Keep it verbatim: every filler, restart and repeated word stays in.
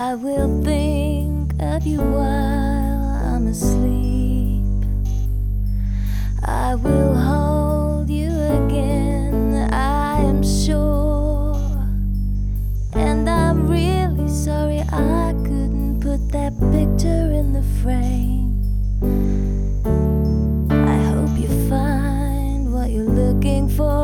I will think of you while I'm asleep. I will hold you again, I am sure. And I'm really sorry I couldn't put that picture in the frame. I hope you find what you're looking for.